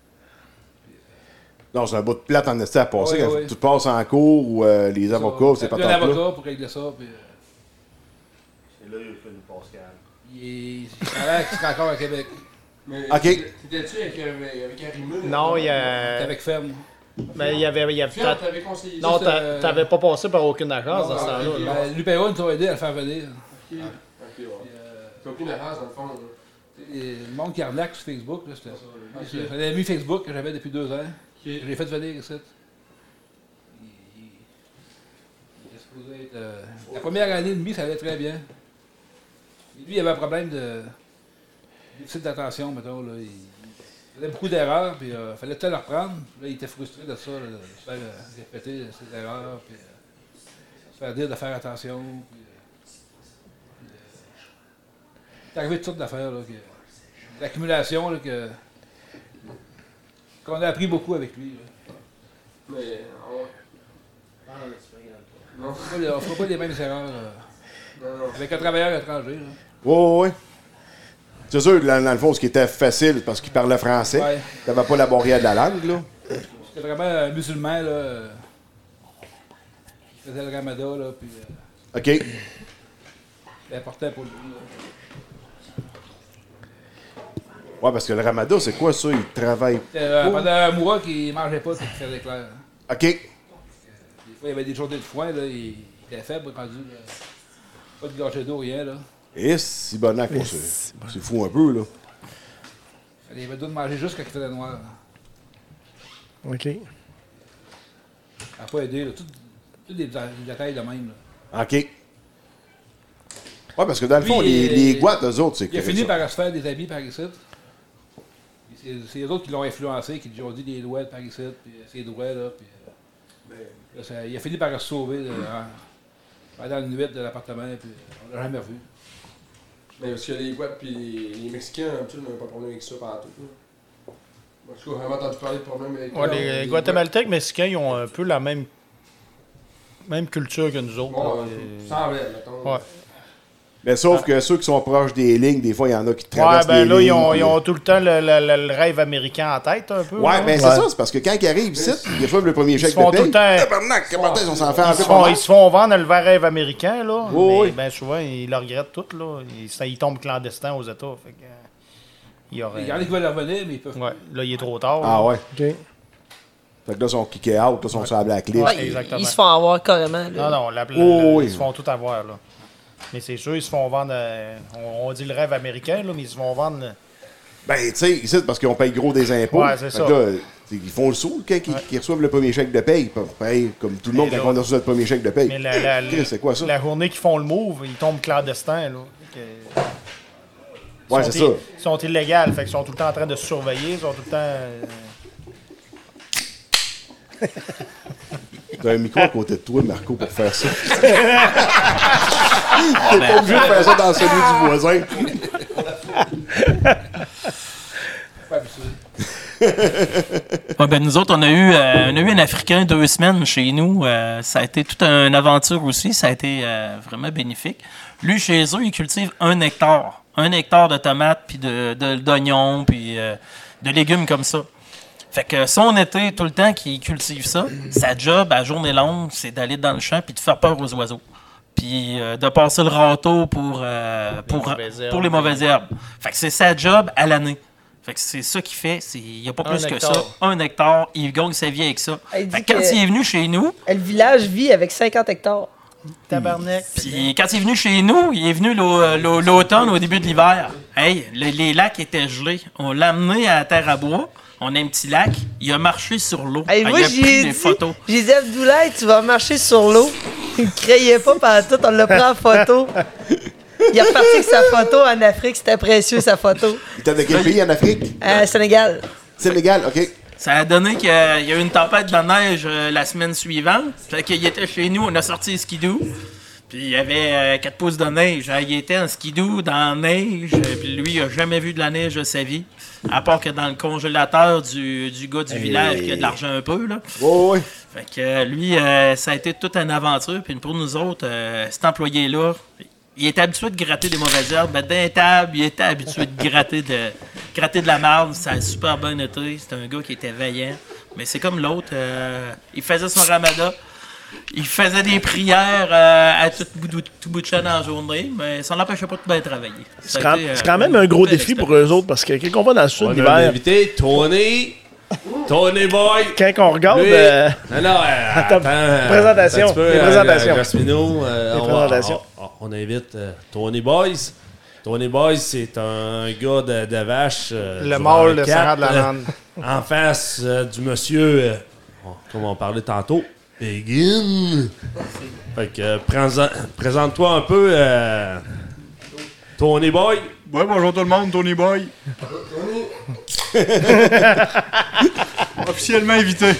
Non, c'est un bout de plate en esti à passer. Oui, Quand oui. tu passes en cours ou les avocats, c'est pas un tant là. avocat pour régler ça. Puis, Et là, il fait une Pascal. il a l'air qu'il serait encore à Québec. Mais Ok. T'étais-tu avec Arimund? Non, il y T'es a. avec Ferme. Ben, il y avait. Pierre, t'avais conseillé Non, juste, t'avais pas passé par aucune agence dans ce temps-là. là. Ben, Lupéro nous a aidé à le faire venir. Ok, ouais. T'as aucune erreur dans le fond. Là. Le monde qui arnaque sur Facebook, là, c'était ça. C'est un ami Facebook que j'avais depuis 2 ans. J'ai fait venir ici. Il est supposé être, la première année et demie, ça allait très bien. Et lui, il avait un problème de déficit d'attention, mettons. Là. Il faisait beaucoup d'erreurs, puis il fallait tout le reprendre. Là, il était frustré de ça, là, de se faire répéter ses erreurs, puis se faire dire de faire attention. Puis, c'est arrivé toutes sortes d'affaires. Là, l'accumulation, là, qu'on a appris beaucoup avec lui. Là. Mais. On ne fera pas les mêmes erreurs avec un travailleur étranger. Là. Oui. C'est sûr, dans le fond, ce qui était facile, parce qu'il parlait français, Ouais. t'avais pas la barrière de la langue, là. C'était vraiment un musulman. Là, il faisait le ramadan, là, puis OK. c'était important pour lui. Là. Ouais, parce que le ramadan, c'est quoi ça? Il travaille. C'était pendant un mois qu'il ne mangeait pas, puis qu'il faisait clair. OK. Des fois, il y avait des journées de foin, là, il était faible, rendu. Pas de gorgée d'eau, rien. Là. Et si bonac, c'est fou un peu, là. Il avait le droit de manger juste quand il faisait noir. OK. Ça n'a pas aidé, là. Tous des détails de même. Là. OK. Ouais, parce que dans le fond, Lui, les Guates, eux autres, c'est Il a que fini ça. par se faire des amis par ici. Puis c'est les autres qui l'ont influencé, qui lui ont dit des doigts par ici, puis ses doigts, là. Puis, là, il a fini par se sauver pendant la nuit de l'appartement, puis on l'a jamais revu. Mais parce que les Guates puis les Mexicains, tu n'as pas de problème avec ça partout. Moi, je trouve vraiment entendu parler de problèmes avec Ouais, les Guatémaltèques, Mexicains, ils ont un peu la même culture que nous autres. Bon, là. semblait, mettons. Ouais. Mais sauf que ceux qui sont proches des lignes, des fois, il y en a qui Ouais, traversent ben les là, lignes. ils ont tout le temps le rêve américain en tête, un peu. Ouais, là. mais c'est ça, c'est parce que quand ils arrivent ici, des fois, le premier chèque se font de tout paye, le temps- tabarnak, comment ils s'en fait un peu Ils se font vendre le rêve américain, là. Oui, mais oui. ben souvent, ils le regrettent tout, là. Ils tombent clandestins aux États. Fait que, il y aurait... Il y en a qui veulent revenir, mais ils peuvent Ouais, là, il est trop tard. Ah ouais. OK. Fait que là, ils sont kickés out, là, ils sont sur la blacklist. Ouais, exactement. Ils se font avoir carrément. là. Non, oui. ils se font tout avoir, là. Mais c'est sûr, ils se font vendre... on dit le rêve américain, là, mais ils se font vendre... Ben, tu sais, ici, c'est parce qu'on paye gros des impôts. Ouais, c'est Fait ça. que là, ils font le saut quand ils reçoivent le premier chèque de paye. Pareil, comme tout le monde Mais quand là- on a reçu notre premier chèque de paye. Mais Chris, c'est quoi ça? la journée qu'ils font le move, ils tombent clandestins, là. Ouais, c'est ça. Ils sont illégaux, fait qu'ils sont tout le temps en train de se surveiller, ils sont tout le temps... T'as un micro à côté de toi, Marco, pour faire ça. T'es pas obligé de faire ça dans celui du voisin. pas habitués. Ouais, ben nous autres, on a eu un Africain 2 semaines chez nous. Ça a été toute une aventure aussi. Ça a été vraiment bénéfique. Lui, chez eux, il cultive 1 hectare. 1 hectare de tomates, puis d'oignons, puis de légumes comme ça. Fait que son été, tout le temps qu'il cultive ça, sa job à journée longue, c'est d'aller dans le champ puis de faire peur aux oiseaux. Puis de passer le râteau pour les mauvaises herbes. Fait que c'est sa job à l'année. Fait que c'est ça qu'il fait. Il n'y a pas plus que ça. 1 hectare, il gagne sa vie avec ça. Il dit Fait que quand que- il est venu chez nous, Le village vit avec 50 hectares. Tabarnak. puis quand il est venu chez nous, il est venu l'automne, au début de l'hiver. Hey, les lacs étaient gelés. On l'a amené à la terre à bois. On a un petit lac. Il a marché sur l'eau. Hey, moi, il a j'ai pris des dit, photos. j'ai dit, Abdoulaye, tu vas marcher sur l'eau. Il ne crayait pas pendant tout, on l'a pris en photo. Il est reparti avec sa photo en Afrique, c'était précieux sa photo. Il était de quel pays en Afrique? Sénégal. Sénégal, OK. Ça a donné qu'il y a eu une tempête de neige la semaine suivante. Fait qu'il était chez nous, on a sorti le skidoo. Puis il y avait 4 pouces de neige. Il était en skidoo dans la neige. Puis lui, il a jamais vu de la neige de sa vie. À part que dans le congélateur du gars du village qui a de l'argent un peu, là. Oh, oui. Fait que lui, ça a été toute une aventure. Puis pour nous autres, cet employé-là, il était habitué de gratter des mauvaises herbes. Ben, d'un table, il était habitué de gratter de la marde. Ça a super bien été. C'était un gars qui était vaillant. Mais c'est comme l'autre. Il faisait son ramadan. Il faisait des prières à tout bout de champ dans la journée, mais ça ne l'empêchait pas de bien travailler. C'est quand même un gros défi pour eux autres, parce que quand on va dans le sud On a l'hiver, invité Tony Boy. quand on regarde... Lui, attends, présentation, un petit peu, les présentations. Jasmino, présentations. on invite Tony Boys. Tony Boys, c'est un gars de vache. Le mâle de Sarah de la Lande. En face du monsieur, comme on parlait tantôt, Begin. Fait que présente-toi un peu, Tony Boy. Ouais, bonjour tout le monde, Tony Boy. Officiellement invité.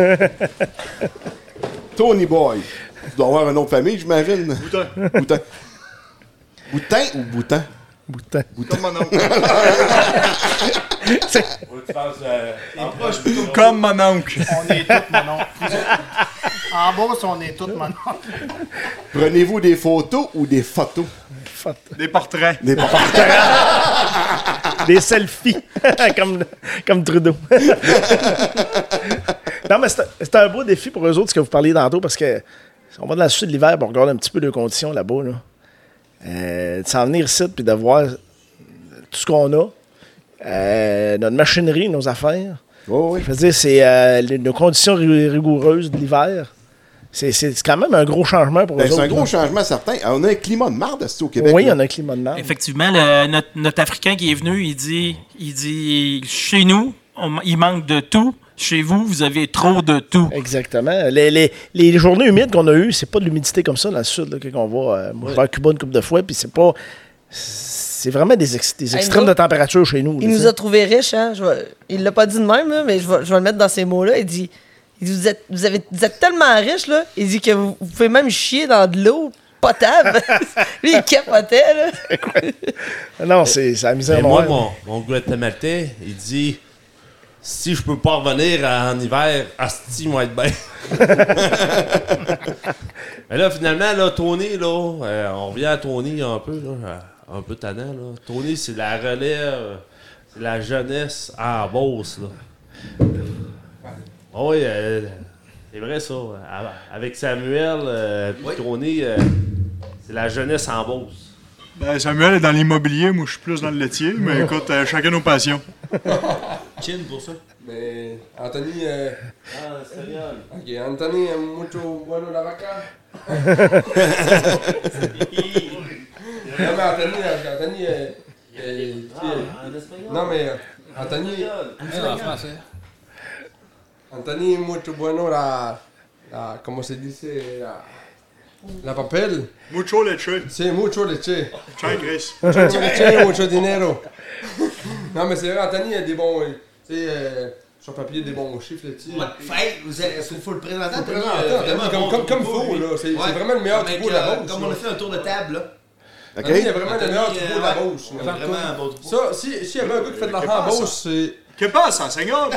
Tony Boy. Tu dois avoir un nom de famille, j'imagine. Boutin. Boutin. Boutin ou Boutin? Boutin. Comme mon oncle. Proche, Comme mon oncle. On est tous mon oncle. En Beauce, on est tous mon oncle. Prenez-vous des photos ou des photos? Des portraits. Des portraits. Des selfies, comme Trudeau. Non, mais c'est un beau défi pour eux autres, ce que vous parliez tantôt, parce que on va dans le sud de l'hiver, on regarde un petit peu les conditions là-bas. Là. De s'en venir ici, puis de voir tout ce qu'on a, notre machinerie, nos affaires. Oh, oui. Je veux dire, c'est nos conditions rigoureuses de l'hiver. C'est quand même un gros changement pour eux autres. C'est un gros changement certain. On a un climat de marde au Québec. Oui, là. on a un climat de marde. Effectivement, notre Africain qui est venu, il dit chez nous, il manque de tout. Chez vous, vous avez trop de tout. Exactement. Les journées humides qu'on a eues, c'est pas de l'humidité comme ça dans le sud. Là, quand on va, moi, je vais à Cuba une couple de fois, puis c'est pas... C'est vraiment des extrêmes de température chez nous. Il nous a trouvés riches, hein? Il l'a pas dit de même, là, mais je vais le mettre dans ces mots-là. Il dit vous êtes tellement riches, là. Il dit que vous pouvez même chier dans de l'eau potable. Lui, il capotait, là. Non, c'est la misère. Moi, mon Guatémaltais, il dit si je peux pas revenir en hiver, asti, moi être bien. Mais là, finalement, là, Tony, là, on revient à Tony un peu, là, un peu tannant, là. Tony, c'est la relève, c'est la jeunesse en Beauce, là. Oh, oui, c'est vrai ça. Avec Samuel, puis Tony, c'est la jeunesse en Beauce. Ben, Samuel est dans l'immobilier, moi je suis plus dans le laitier, mais écoute, chacun nos passions. Chin pour ça. Mais Anthony, Samuel. ok, Anthony, mucho bueno la vaca. Non, mais Anthony, non, mais Anthony, En français. Anthony, mucho bueno la ¿cómo se dice? La papel. Mucho leche. Sí, mucho leche. Chai, Chris. Mucho leche, mucho dinero. Non, mais c'est vrai, Anthony, il a des bons, tu sais, sur papier, des bons chiffres là-dessus. Il faut le présenter. Comme faux, là. C'est vraiment le meilleur troupeau de la Beauce. Comme on a fait un tour de table, là. OK? Anthony, il a vraiment le meilleur troupeau de la Beauce. Vraiment un bon troupeau. Ça, s'il y avait un gars qui fait de l'argent en Beauce, c'est... Que passe, Seigneur?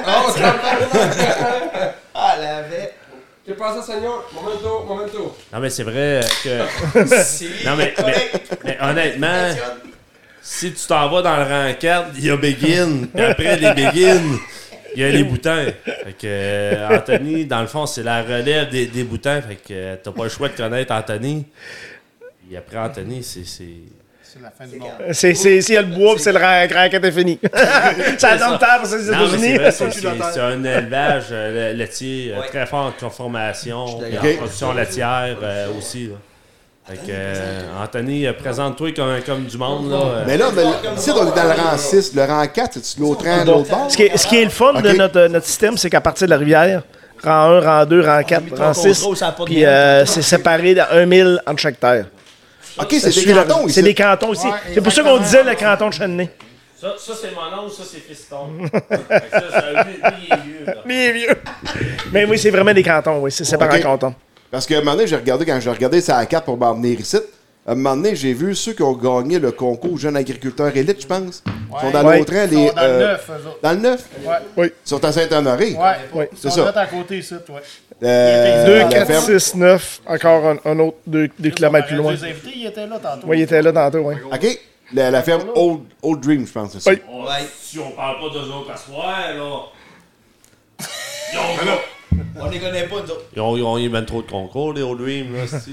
Ah, la vraie. Que pasa, señor? Momento. Non, mais c'est vrai que. Non, mais honnêtement, si tu t'en vas dans le rang 4, il y a Begin. Puis après les Begin, il y a les boutins. Fait que Anthony, dans le fond, c'est la relève des boutins. Fait que t'as pas le choix de connaître Anthony. Et après Anthony, c'est la fin du monde. S'il y a le bois, puis c'est le raquette est fini. Ça donne le temps pour les Non, mais États-Unis. c'est un élevage laitier très fort en conformation, en production laitière aussi. Là. Fait que, Anthony, présente-toi comme du monde. Là, Mais là, ici, on est dans le rang 6. Le rang 4, c'est-tu l'autre rang, l'autre bord? Ce qui est le fun de notre système, c'est qu'à partir de la rivière, rang 1, rang 2, rang 4, rang 6, puis c'est séparé de 1 000 entre chaque terre. OK, c'est des cantons ici. C'est des cantons ici. C'est pour ça qu'on disait le canton de Chênenay. Ça c'est mon oncle, ça, c'est Fiston. Lui, il est vieux. Mais oui, c'est vraiment des cantons, oui. C'est séparé en cantons. Parce que un moment donné, quand j'ai regardé ça à la carte pour m'en venir ici, À un moment donné, j'ai vu ceux qui ont gagné le concours Jeunes agriculteurs élite, je pense. Ils sont dans Ouais. l'autre rang. Ils sont dans le 9, eux autres. Dans le 9? Ouais. Oui. Ils sont à Saint-Honoré. Ouais. c'est Ils ça. sont à côté ici, ouais. 2, la 4, ferme. 6, 9. Encore un autre 2 kilomètres plus loin. Les invités, ils étaient là tantôt. Oui, il était là tantôt, oui. OK. La ferme Old Dream, je pense, c'est ça. Oui. Ouais. Si on parle pas d'eux autres à soir, là. On les connaît pas, nous autres. Ils ont eu même trop de concours, les Old Dream, là, c'est.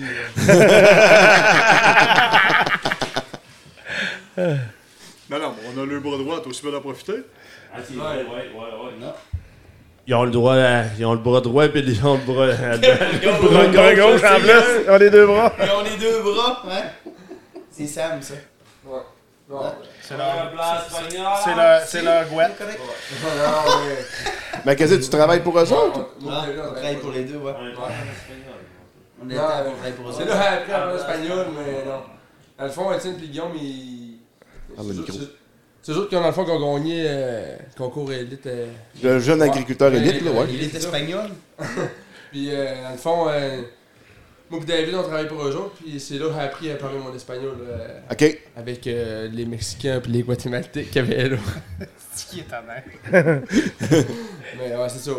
Non, on a le bras droit, t'as aussi bien d'en profiter. Ah, ouais. Ils ont le droit, ils ont le bras droit puis ils ont le bras, Le bras gauche en plus. On a les deux bras. Ils ont les deux bras, hein? C'est Sam, ça. C'est leur gouette. Mais qu'est-ce que tu travailles pour eux autres? On travaille pour les deux, ouais. On est Non, à travailler pour eux c'est autres. là après en espagnol, mais non. Dans le fond, Étienne et Guillaume, ils. le micro. C'est eux autres qui ont, dans le fond, qui ont gagné concours élite. Le jeune agriculteur élite, là, ouais. Il est espagnol. Puis, dans le fond, moi et David, on travaille pour eux autres, puis c'est là que j'ai appris à parler mon espagnol. OK. Avec les Mexicains et les Guatémaltèques qu'il y avait là. C'est qui est ta mère. Mais ouais, c'est ça.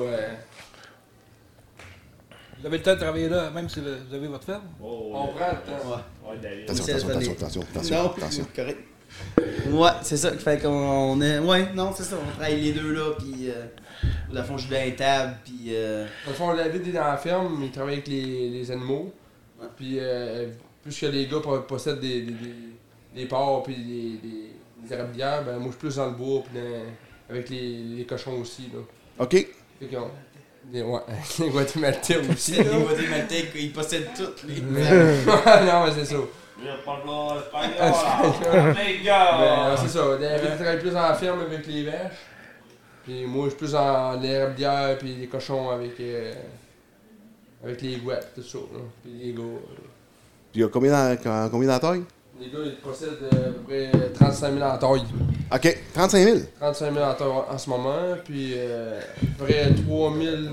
Vous avez le temps de travailler là, même si vous avez votre ferme? On prend le temps. Attention. Correct. Ouais, c'est ça. Fait qu'on est. Ouais, non, c'est ça. On travaille les deux là, puis. Au fond, je suis dans les tables, puis. Dans le fond, David est dans la ferme, il travaille avec les animaux. Ouais. Puis, plus que les gars possèdent des porcs puis des érablières, ben moi je suis plus dans le bois, puis avec les cochons aussi. Là. OK. Fait qu'on. Ouais, les Guatémaltèques aussi. Les Guatémaltèques, ils possèdent toutes les. Non, mais c'est ça. Il n'y a pas de espagnol, les gars! Mais c'est ça. David travaille plus dans la ferme avec les vaches. Puis moi je suis plus dans l'érablière puis les cochons avec les guêpes, tout ça. Là. Puis les gars. Puis il y a combien dans taille? Les gars, ils possèdent à peu près 35 000 en taille. OK. 35 000. 35 000 en taille en ce moment, puis à peu près 3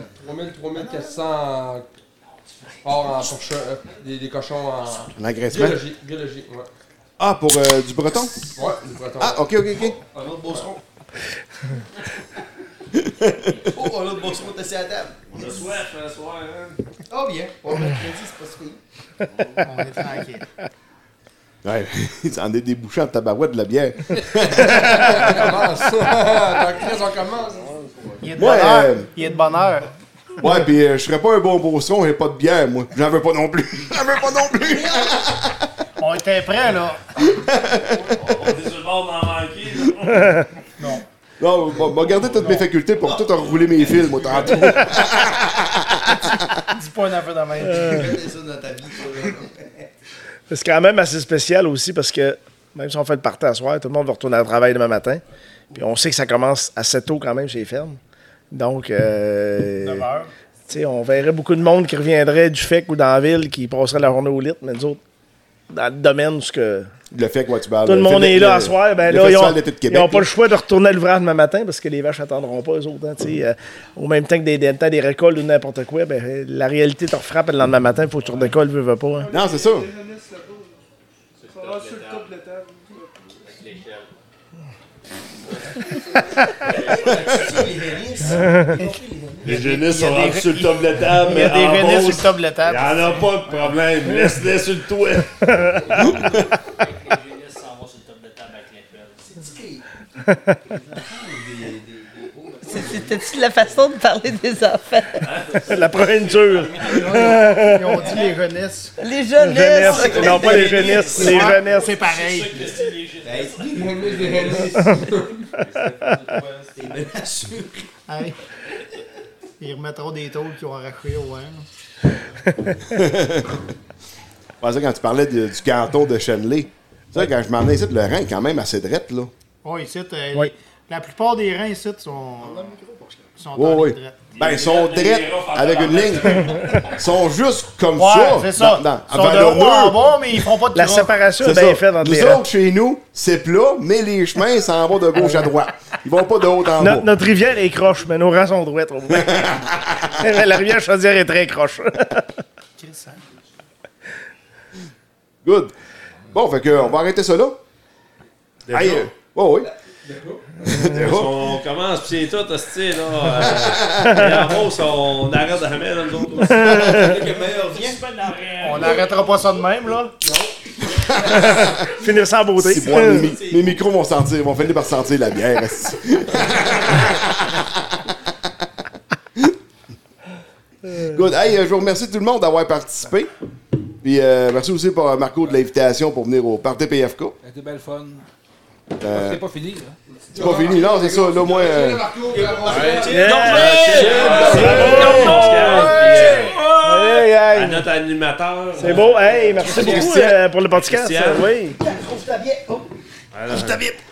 400 porcs en des cochons En agressement. biologique, ouais. Ah, pour du breton? Ouais, du breton. Ah, OK. Un autre bosseron. Oh, un autre bosseron est assis à la table. On a soif ce soir, hein? Oh, bien. Pour mercredi, c'est pas si On est tranquille. Ouais, ils en est débouché en tabarouette de la bière. On commence. Dans Chris, on commence. Il est de Ouais, bonheur. Il est de bonheur. Ouais, puis je serais pas un bon bosseron, j'ai pas de bière, moi. J'en veux pas non plus. On était prêts, là. On est sur le bord d'en manquer, là. Non, m'a gardé toutes mes facultés pour tout enrouler mes fils, moi, tantôt. Dis pas un affaire de même. C'est ça dans ta vie, toi, là. C'est quand même assez spécial aussi parce que même si on fait le party à soir, tout le monde va retourner au travail demain matin. Puis on sait que ça commence assez tôt quand même chez les fermes. Donc, 9 heures. tu sais, on verrait beaucoup de monde qui reviendrait du FEC ou dans la ville qui passerait la journée au lit, mais nous autres, dans le domaine où ce que Le fait que tu parles. tout le monde est là à soir, ben le là, Festival d'été de Québec, ils n'ont pas là. le choix de retourner à l'ouvrage demain matin parce que les vaches n'attendront pas eux autres. Hein, tu sais, au même temps que des récoltes ou n'importe quoi, ben, la réalité te refrappe le lendemain matin, il faut que tu redécolles, veux pas. Hein. Non, c'est ça. Les génisses sont rendus sur le top de la table, Il y a mais des en Vénus sur Beauce, le top de la il table. n'y en a pas de problème. Laisse-les sur le toit. C'était-tu la façon de parler des enfants? La pointure. Ils ont dit les jeunesses. Les jeunesses! Jeunesse. Non, pas les jeunesses, les jeunesses. C'est pareil. Hey, c'est bien assuré. Hey. Ils remettront des tôles qui ont arraché au vent. Je pensais quand tu parlais du canton de Chenley. Tu sais, quand je m'en ai ici, le Rhin est quand même assez drette, là. Oui, ici, Oui. la plupart des reins ici sont Oui, dans oui. les drettes. Ben, ils sont drettes avec une ligne. Ils sont juste comme Ouais, ça. c'est ça. Ils sont de haut en bas, mais ils font pas de La gras. séparation est C'est bien ça. faite entre Nous les rangs. autres, chez nous, c'est plat, mais les chemins s'en vont de gauche à droite. Ils vont pas de haut en bas. Notre rivière est croche, mais nos rangs sont droites. au moins. La rivière Chaudière est très croche. Good. Bon, fait que, on va arrêter ça là. Déjà? Hey, oui. On commence, pis c'est tout, hostie, là. En gros, on arrête jamais, là, nous autres. On n'arrêtera pas ça de même, là. Finir ça en beauté. Si, moi, mes micros vont finir par sentir la bière. Good. Hey, je vous remercie tout le monde d'avoir participé. Puis merci aussi pour Marco de l'invitation pour venir au Party PFK. C'était belle fun. Euh, C'est pas fini, là. C'est pas fini, non, c'est ça. Là, moi. À notre animateur. C'est beau. Hey, merci beaucoup pour le podcast. Christian. Oui. Ouvre ta bière. Oh. Ouvre ta bière.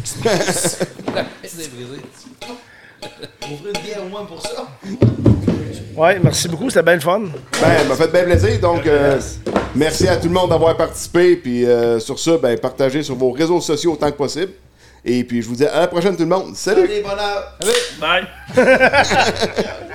Ouvrir une bière au moins pour ça. Oui, merci beaucoup. C'était bien le fun. Ben, m'a fait bien plaisir. Donc, merci à tout le monde d'avoir participé. Puis, sur ça, ben, partagez sur vos réseaux sociaux autant que possible. Et puis, je vous dis à la prochaine, tout le monde. Salut! Allez, bonheur. Bye.